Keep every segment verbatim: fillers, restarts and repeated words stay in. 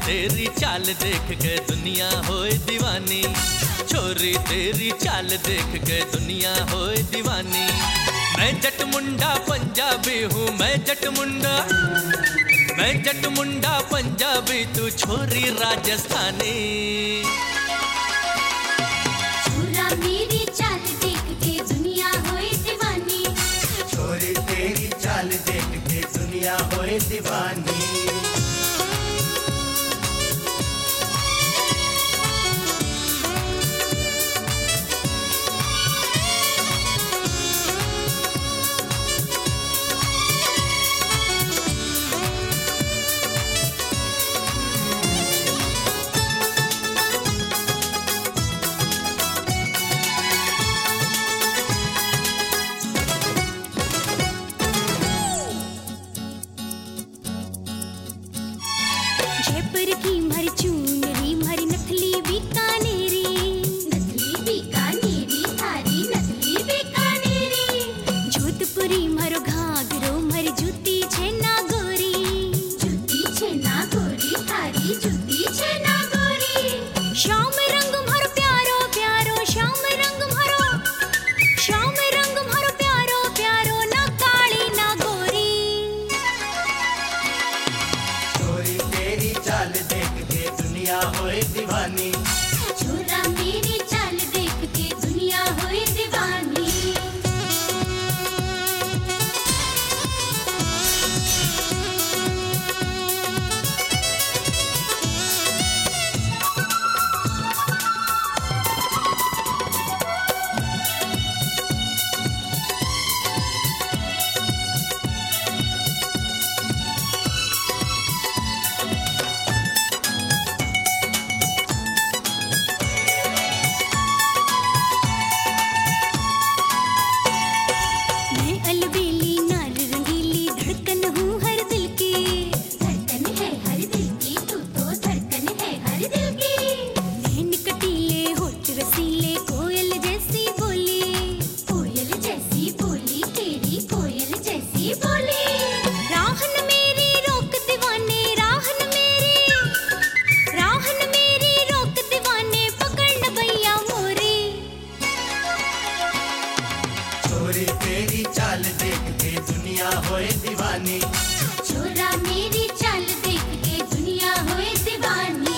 तेरी चाल देख के दुनिया होए दीवानी, छोरी तेरी चाल देख के दुनिया होए दीवानी। मैं जट मुंडा पंजाबी हूँ, मैं जट मुंडा, मैं जट मुंडा पंजाबी, तू छोरी राजस्थानी। छोरा मेरी चाल देख के दुनिया होए दीवानी, छोरी तेरी चाल देख के दुनिया होए दीवानी। जयपुर की मर चूनरी मर नथली बीकानेरी, नथली बीकानेरी थारी नथली बीकानेरी। जोधपुरी मरो घाघरो मर जूती छेना गोरी, जूती छेना गोरी थारी जूती छेना गोरी। श्याम रंग मरो प्यारो प्यारो, श्याम रंग मरो, श्याम रंग मरो प्यारो प्यारो, ना काली ना गोरी। छोरी तेरी चाल देख के दुनिया होए दीवानी, छोरा मेरी चाल देख के दुनिया होए दीवानी। मैं अलबेली नार रंगीली, धड़कन हूँ हर दिल की, धड़कन है हर दिल की, तू तो धड़कन है हर दिल की। नैन कटीले होठ रसीले, कोयल जैसी बोली, कोयल जैसी बोली तेरी कोयल जैसी बोली। राहन मेरी रोक दीवाने, राहन मेरी, राहन मेरी रोक दीवाने, पकड़ भैया मोरे। छोरी तेरी चाल देख के दुनिया होए दीवानी, छोरा मेरी चाल देख के दुनिया होए दीवानी।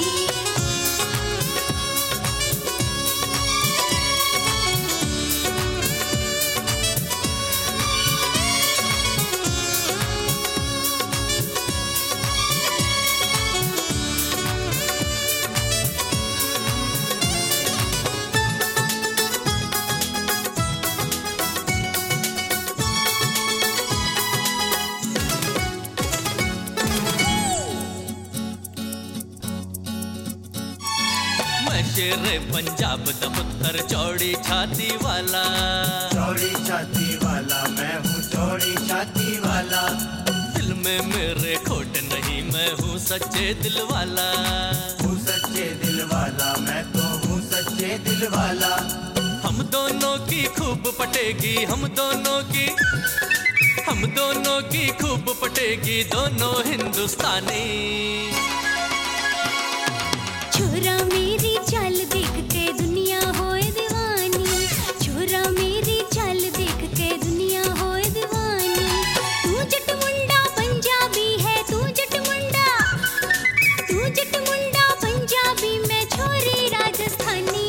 मैं शेरे पंजाब दा पुत्तर, चौड़ी छाती वाला, चौड़ी छाती वाला मैं हूँ, चौड़ी छाती वाला। दिल में मेरे खोट नहीं, मैं हूँ सच्चे दिल वाला। हूँ सच्चे दिल वाला, मैं तो हूँ सच्चे दिल वाला। हम दोनों की खूब पटेगी, हम दोनों की, हम दोनों की खूब पटेगी, दोनों हिंदुस्तानी। छोरा मेरी चाल देख के दुनिया होए दीवानी, छोरा मेरी चाल देख के दुनिया होए दीवानी। तू जट मुंडा पंजाबी है, तू जट मुंडा, तू जट मुंडा पंजाबी, मैं छोरी राजस्थानी।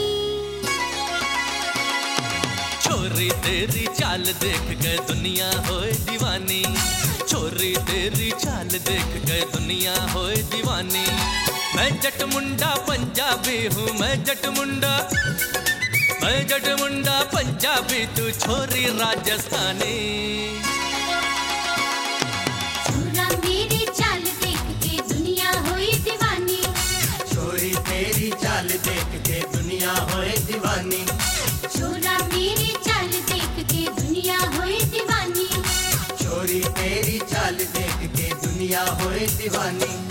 छोरी तेरी चाल देख के दुनिया होए दीवानी, छोरी तेरी चाल देख के दुनिया होए दीवानी। मैं जट मुंडा पंजाबी हूँ, मैं जट मुंडा, मैं जट मुंडा पंजाबी, तू छोरी राजस्थानी। छोरा मेरी चाल देख के दुनिया होए दीवानी, छोरी तेरी चाल देख के दुनिया होए दीवानी। छोरा मेरी चाल देख के दुनिया होए दीवानी। छोरी तेरी चाल देख के दुनिया होए दीवानी।